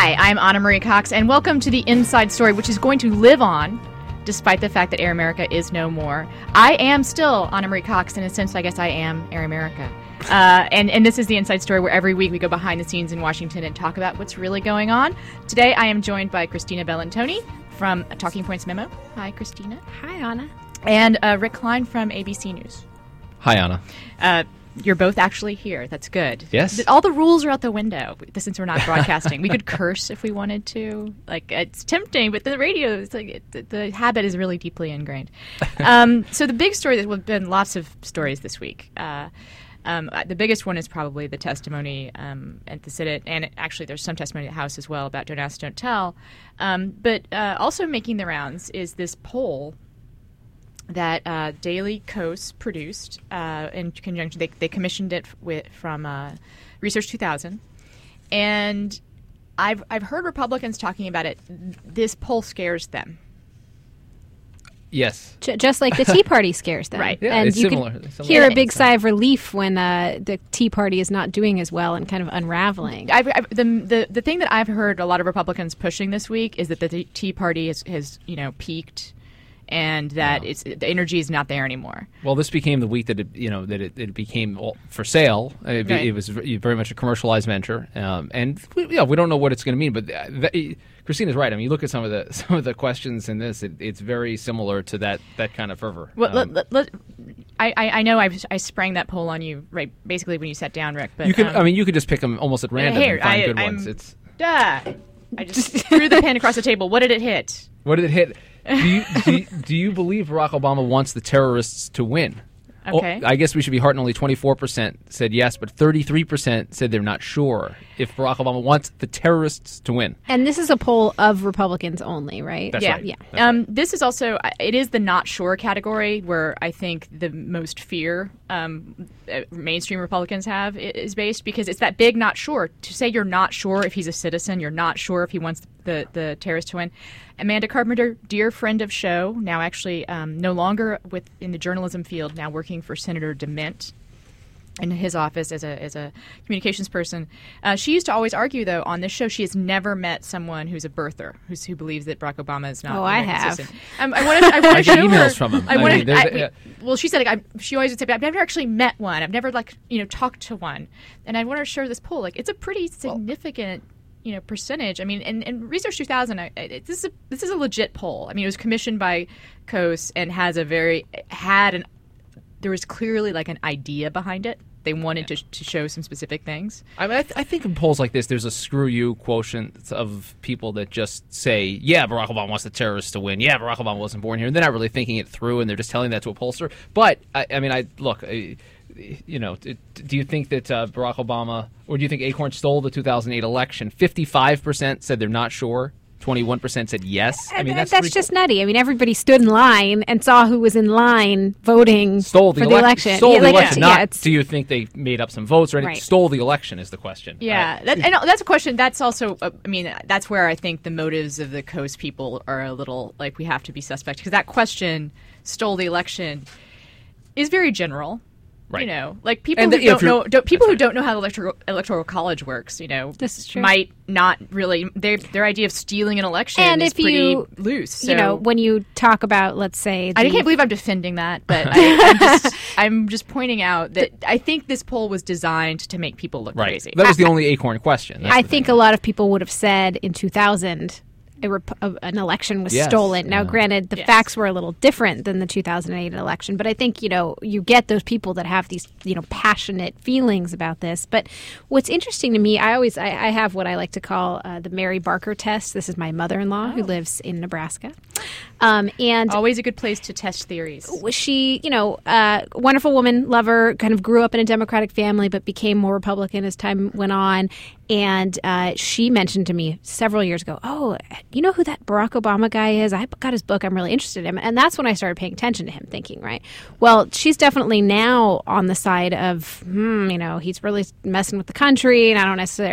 Hi, I'm Anna Marie Cox, and welcome to the Inside Story, which is going to live on despite the fact that Air America is no more. I am still Anna Marie Cox. In a sense, I guess I am Air America. And this is the Inside Story, where every week we go behind the scenes in Washington and talk about what's really going on. Today, I am joined by Christina Bellantoni from Talking Points Memo. Hi, Christina. Hi, Anna. And Rick Klein from ABC News. Hi, Anna. You're both actually here. That's good. Yes. All the rules are out the window since we're not broadcasting. We could curse if we wanted to. Like, it's tempting, but the radio, it's like the habit is really deeply ingrained. So the big story, there have been lots of stories this week. The biggest one is probably the testimony at the Senate, and actually there's some testimony at the House as well about Don't Ask, Don't Tell. But also making the rounds is this poll that Daily Kos produced in conjunction. They commissioned it from Research 2000, and I've heard Republicans talking about it. This poll scares them. Yes. Just like the Tea Party scares them. Right. Yeah, and it's you similar. can It's hear similar. a big sigh of relief when the Tea Party is not doing as well and kind of unraveling. The thing that I've heard a lot of Republicans pushing this week is that the Tea Party has peaked, and that the energy is not there anymore. Well, this became the week that it became for sale. It was very much a commercialized venture, and we don't know what it's going to mean. But Christina's right. I mean, you look at some of the questions in this; it's very similar to that kind of fervor. Well, I know I sprang that poll on you right basically when you sat down, Rick. But you could you could just pick them almost at random and find good ones. I just threw the pen across the table. What did it hit? What did it hit? Do you believe Barack Obama wants the terrorists to win? Okay. I guess we should be heartened. Only 24% said yes, but 33% said they're not sure if Barack Obama wants the terrorists to win. And this is a poll of Republicans only, right? That's right. Yeah. That's right. This is also, it is the not sure category where I think the most fear mainstream Republicans have is based, because it's that big not sure. To say you're not sure if he's a citizen, you're not sure if he wants the terrorists to win. Amanda Carpenter, dear friend of show, now actually no longer in the journalism field, now working for Senator DeMint in his office as a communications person. She used to always argue, though, on this show, she has never met someone who's a birther who believes that Barack Obama is not. Oh, I have. I want to show get emails her. from him. Well, she said she always would say, I've never actually met one. I've never talked to one, and I want to share this poll. It's a pretty significant. Percentage. I mean, and Research 2000, this is a legit poll. I mean, it was commissioned by Kos and there was clearly like an idea behind it. They wanted to show some specific things. I mean, I think in polls like this, there's a screw you quotient of people that just say, yeah, Barack Obama wants the terrorists to win. Yeah, Barack Obama wasn't born here. And they're not really thinking it through, and they're just telling that to a pollster. But, do you think that Barack Obama, or do you think Acorn stole the 2008 election? 55% said they're not sure. 21% said yes. I mean, that's just nutty. I mean, everybody stood in line and saw who was in line voting for the election. Stole the election. Do you think they made up some votes or anything? Right. Stole the election is the question. Yeah, that's a question. That's also, that's where I think the motives of the Kos people are a little, like, we have to be suspect. Because that question, stole the election, is very general. Right. Like people who don't know how the electoral college works, this is true. Might not really their idea of stealing an election is pretty loose. So, when you talk about, let's say, I can't believe I'm defending that, but I'm just pointing out that I think this poll was designed to make people look crazy. That was the only Acorn question. I think a lot of people would have said in 2000. An election was stolen. Now, granted, the facts were a little different than the 2008 election, but I think, you get those people that have these, passionate feelings about this. But what's interesting to me, I have what I like to call the Mary Barker test. This is my mother-in-law who lives in Nebraska. And always a good place to test theories. She, wonderful woman, lover, kind of grew up in a Democratic family, but became more Republican as time went on. And she mentioned to me several years ago, oh, you know who that Barack Obama guy is? I got his book. I'm really interested in him. And that's when I started paying attention to him, thinking, right, well, she's definitely now on the side of, he's really messing with the country. And I don't necessarily,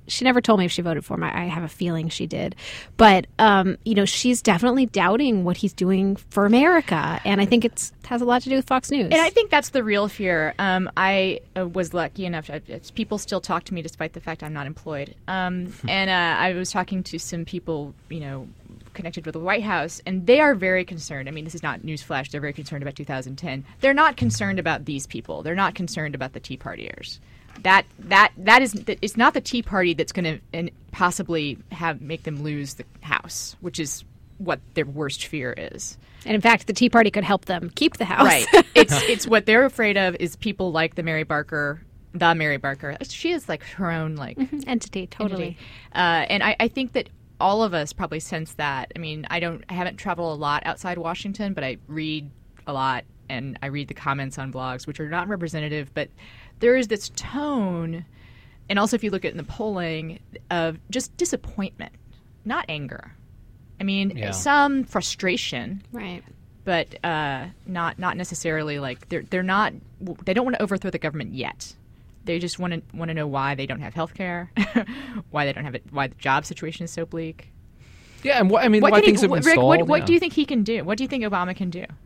she never told me if she voted for him. I have a feeling she did. But, she's definitely doubting what he's doing for America. And I think it has a lot to do with Fox News. And I think that's the real fear. I was lucky enough. People still talk to me despite the fact I'm not employed. And I was talking to some people, connected with the White House, and they are very concerned. I mean, this is not newsflash. They're very concerned about 2010. They're not concerned about these people. They're not concerned about the Tea Partiers. That is, it's not the Tea Party that's going to possibly make them lose the House, which is what their worst fear is. And in fact, the Tea Party could help them keep the House. Right. It's what they're afraid of is people like the Mary Barker. She is like her own entity, totally. And I think that all of us probably sense that. I mean, I haven't traveled a lot outside Washington, but I read a lot, and I read the comments on blogs, which are not representative, but there is this tone, and also if you look at it in the polling, of just disappointment, not anger. I mean, some frustration, right? But not necessarily like they don't want to overthrow the government yet. They just want to know why they don't have health care, why they don't have it, why the job situation is so bleak. Yeah, and why things have been stalled. What do you think he can do? What do you think Obama can do?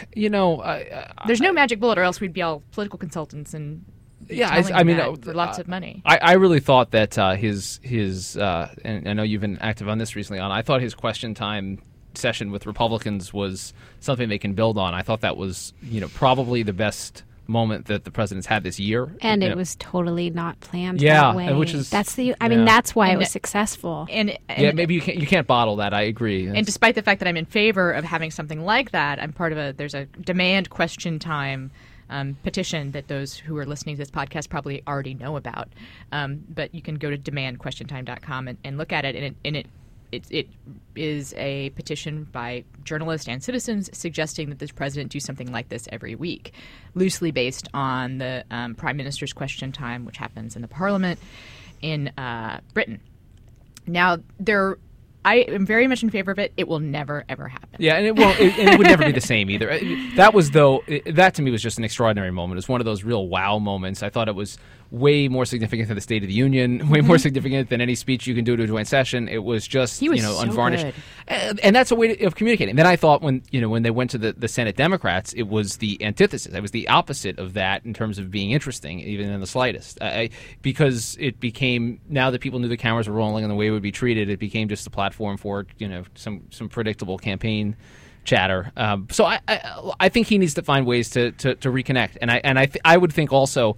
There's no magic bullet, or else we'd be all political consultants and for lots of money. I really thought that his and I know you've been active on this recently. I thought his question time session with Republicans was something they can build on. I thought that was probably the best moment that the president's had this year, and it was totally not planned that way. Which is that's why it was successful. And maybe you can't bottle that. I agree. And despite the fact that I'm in favor of having something like that, I'm part of there's a demand question time petition that those who are listening to this podcast probably already know about. But you can go to demandquestiontime.com and look at it, and it is a petition by journalists and citizens suggesting that this president do something like this every week, loosely based on the Prime Minister's Question Time, which happens in the Parliament in Britain. Now, I am very much in favor of it. It will never, ever happen. Yeah, and it would never be the same either. That to me was just an extraordinary moment. It was one of those real wow moments. I thought it was way more significant than the State of the Union, way more significant than any speech you can do to a joint session. It was just so unvarnished, good. And that's a way of communicating. Then I thought when they went to the Senate Democrats, it was the antithesis. It was the opposite of that in terms of being interesting, even in the slightest, because it became, now that people knew the cameras were rolling and the way it would be treated, it became just a platform for some predictable campaign chatter. So I think he needs to find ways to reconnect, and I would think also.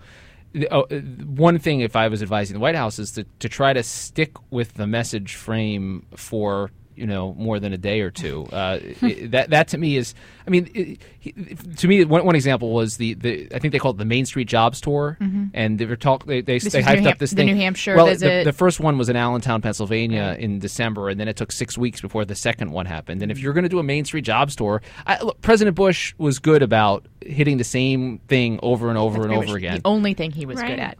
One thing, if I was advising the White House, is to try to stick with the message frame for more than a day or two. That to me is, to me, one example was the I think they called it the Main Street Jobs Tour, and they were they hyped up this thing. The New Hampshire visit. The first one was in Allentown, Pennsylvania, in December, and then it took 6 weeks before the second one happened. And if you're going to do a Main Street Jobs Tour, look, President Bush was good about hitting the same thing over and over and over again. The only thing he was good at,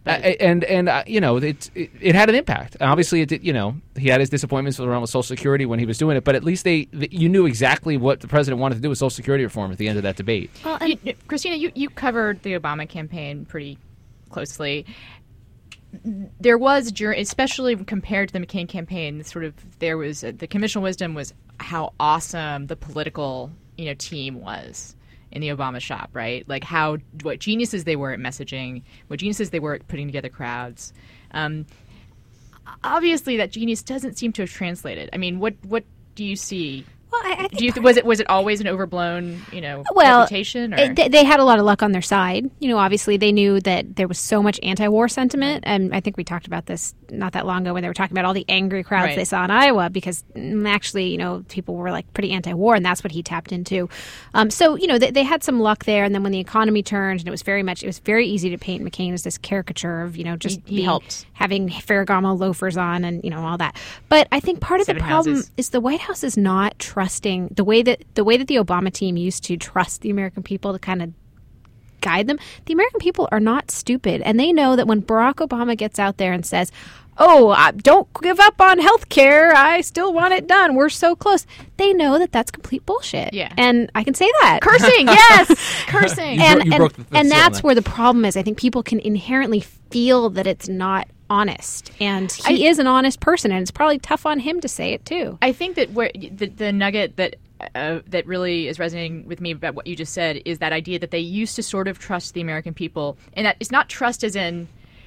it had an impact. And obviously, it did. He had his disappointments around with Social Security when he was doing it, but at least you knew exactly what the president wanted to do with Social Security reform at the end of that debate. Well, Christina, you covered the Obama campaign pretty closely. There was, especially compared to the McCain campaign, the conventional wisdom was how awesome the political team was in the Obama shop, right? Like what geniuses they were at messaging, what geniuses they were at putting together crowds. Obviously, that genius doesn't seem to have translated. I mean, what do you see? Well, I think was it always an overblown, reputation? Or? They had a lot of luck on their side. Obviously they knew that there was so much anti-war sentiment, and I think we talked about this not that long ago when they were talking about all the angry crowds they saw in Iowa because actually, people were like pretty anti-war, and that's what he tapped into. So they had some luck there, and then when the economy turned, and it was very easy to paint McCain as this caricature of he helped having Ferragamo loafers on and all that. But I think part of the problem is the White House is not trusting the way that the Obama team used to trust the American people to kind of guide them. The American people are not stupid, and they know that when Barack Obama gets out there and says, don't give up on health care, I still want it done, we're so close, they know that that's complete bullshit. Yeah. And I can say that. Cursing, yes! Cursing. You broke the and that's where the problem is. I think people can inherently feel that it's not honest, and he is an honest person, and it's probably tough on him to say it too. I think that where the nugget that really is resonating with me about what you just said is that idea that they used to sort of trust the American people, and that it's not trust as in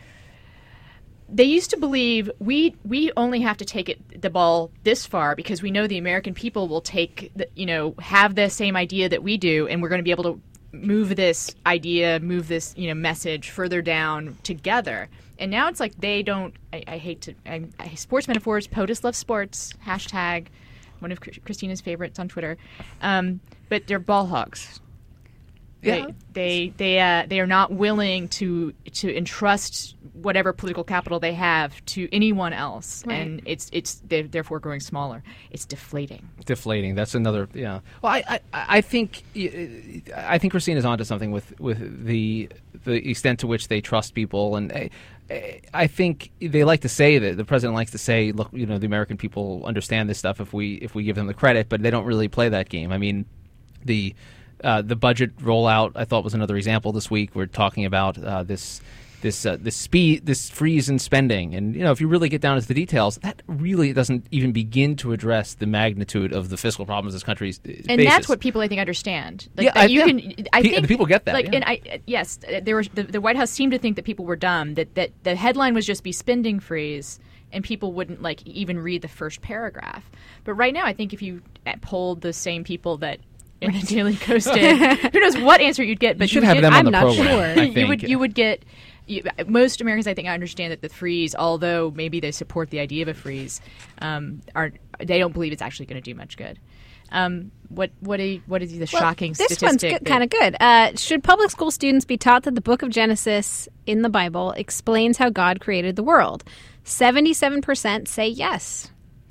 they used to believe we only have to take the ball this far because we know the American people will have the same idea that we do, and we're going to be able to move this message further down together. And now it's like they don't. I hate to. Sports metaphors. POTUS loves sports. Hashtag one of Christina's favorites on Twitter. But they're ball hogs. Yeah. They are not willing to entrust whatever political capital they have to anyone else, right. And they're therefore growing smaller. It's deflating. That's another. Yeah. Well, I think Christina's onto something with the extent to which they trust people, and I think they like to say that the president likes to say, look, the American people understand this stuff if we give them the credit, but they don't really play that game. I mean, the budget rollout, I thought, was another example this week. We're talking about this freeze in spending, and if you really get down into the details, that really doesn't even begin to address the magnitude of the fiscal problems this country faces. And that's what people, I think, understand. Like, I think the people get that. Like, yeah. Yes, the White House seemed to think that people were dumb. That the headline was just be spending freeze, and people wouldn't even read the first paragraph. But right now, I think if you polled the same people that in the Daily Kos did, who knows what answer you'd get? But you should have them on the program. I'm not sure. You would get. Most Americans, I think, understand that the freeze, although maybe they support the idea of a freeze, they don't believe it's actually going to do much good. What is the shocking statistic? This one's kind of good. Should public school students be taught that the book of Genesis in the Bible explains how God created the world? 77% say yes.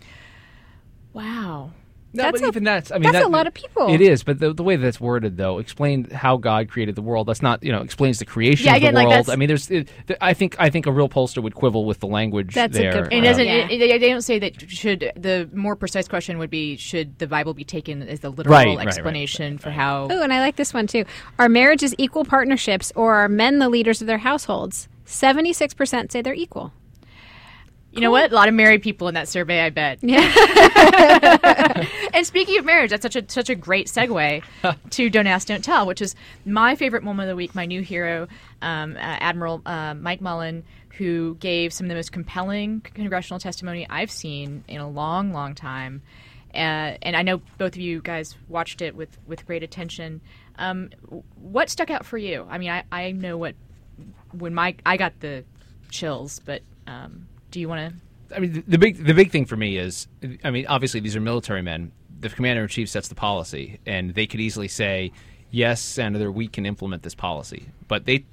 Wow. No, that's that's a lot of people. It is, but the way that's worded, though, explain how God created the world. That's not, explains the creation of the world. I mean, I think a real pollster would quibble with the language that's there. A good point. They don't say that. The more precise question would be, should the Bible be taken as the literal explanation for how? Oh, and I like this one too. Are marriages equal partnerships, or are men the leaders of their households? 76% say they're equal. You know what? A lot of married people in that survey, I bet. Yeah. And speaking of marriage, that's such a great segue to Don't Ask, Don't Tell, which is my favorite moment of the week. My new hero, Admiral Mike Mullen, who gave some of the most compelling congressional testimony I've seen in a long, long time. And I know both of you guys watched it with great attention. What stuck out for you? I mean, I know when I got the chills, but. Do you want to? I mean, the big thing for me is, obviously these are military men. The commander in chief sets the policy, and they could easily say, "Yes, Senator, we can implement this policy." But they,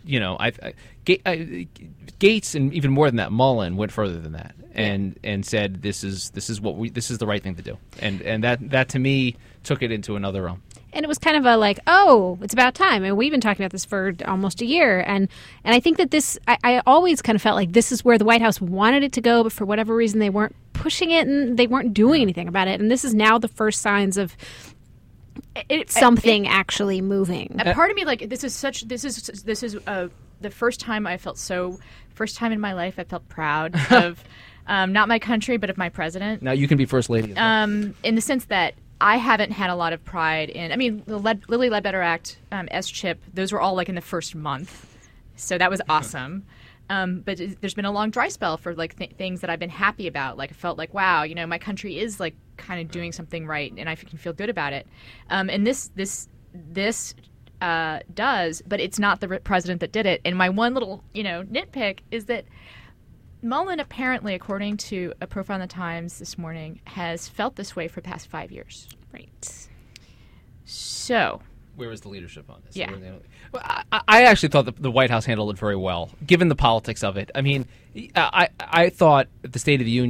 Gates and even more than that, Mullen went further than that and said, "This is the right thing to do," and that to me took it into another realm. And it was kind of it's about time. And we've been talking about this for almost a year. And I think that I always kind of felt like this is where the White House wanted it to go, but for whatever reason they weren't pushing it and they weren't doing anything about it. And this is now the first signs of something actually moving. A part of me, this is the first time in my life I felt proud of not my country, but of my president. Now you can be First Lady. In the sense that I haven't had a lot of pride in. I mean, the Lilly Ledbetter Act, S-chip, those were all in the first month, so that was awesome. But there's been a long dry spell for things that I've been happy about. I felt like, wow, my country is kind of doing something right, and I can feel good about it. And this does, but it's not the president that did it. And my one little nitpick is that Mullen, apparently, according to a profile in the Times this morning, has felt this way for the past 5 years. Right. So, where was the leadership on this? Yeah. Well, I actually thought the White House handled it very well, given the politics of it. I mean, I thought at the State of the Union,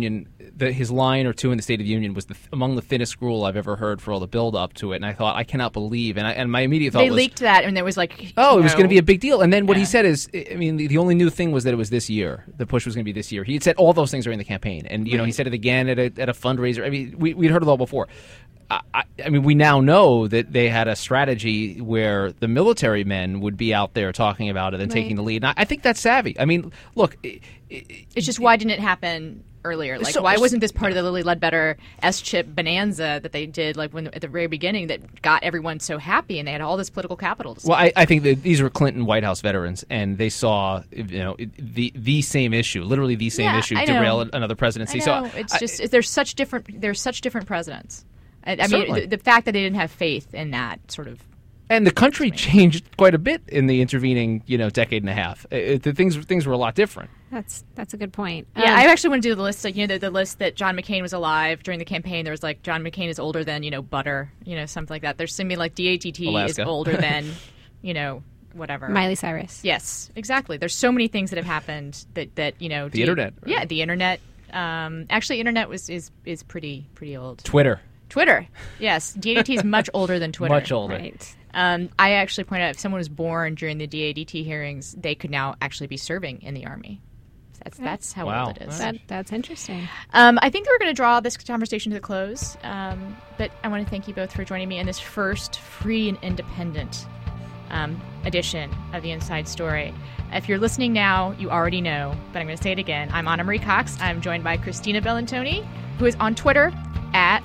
his line or two in the State of the Union was among the thinnest gruel I've ever heard for all the build up to it, and I thought, I cannot believe, and my immediate thought they was, leaked that, and there was like, it was going to be a big deal, and then what he said is, I mean, the only new thing was that it was this year. The push was going to be this year. He had said all those things during the campaign, and he said it again at a fundraiser. I mean, we'd heard it all before. I mean, we now know that they had a strategy where the military men would be out there talking about it and taking the lead. And I think that's savvy. I mean, look. It's just, why didn't it happen earlier? Like, why wasn't this part of the Lilly Ledbetter S-chip bonanza that they did at the very beginning that got everyone so happy and they had all this political capital to spend? Well, I think that these were Clinton White House veterans, and they saw the same issue, literally the same issue, derail another presidency. I know. So it's just there's such different presidents. I mean, the fact that they didn't have faith in that sort of. And the country changed quite a bit in the intervening, decade and a half. Things were a lot different. That's a good point. Yeah, I actually want to do the list. Like, the list that John McCain was alive during the campaign. There was like John McCain is older than butter, something like that. There's something like DATT Alaska. Is older than, whatever. Miley Cyrus. Yes, exactly. There's so many things that have happened that the internet. Right? Yeah, the internet. Actually, internet is pretty old. Twitter, yes. DAT is much older than Twitter. Much older. Right. I actually pointed out if someone was born during the DAT hearings, they could now actually be serving in the Army. That's how old it is. That's interesting. I think we're going to draw this conversation to a close, but I want to thank you both for joining me in this first free and independent edition of The Inside Story. If you're listening now, you already know, but I'm going to say it again. I'm Anna Marie Cox. I'm joined by Christina Bellantoni, who is on Twitter at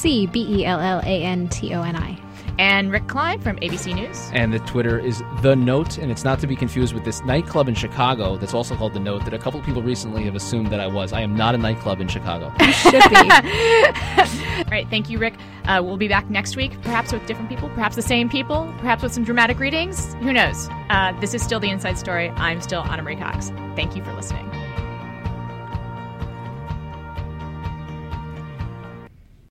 CBELLANTONI. And Rick Klein from ABC News. And the Twitter is The Note, and it's not to be confused with this nightclub in Chicago that's also called The Note that a couple of people recently have assumed that I was. I am not a nightclub in Chicago. You should be. All right, thank you, Rick. We'll be back next week, perhaps with different people, perhaps the same people, perhaps with some dramatic readings. Who knows? This is still The Inside Story. I'm still Anna Marie Cox. Thank you for listening.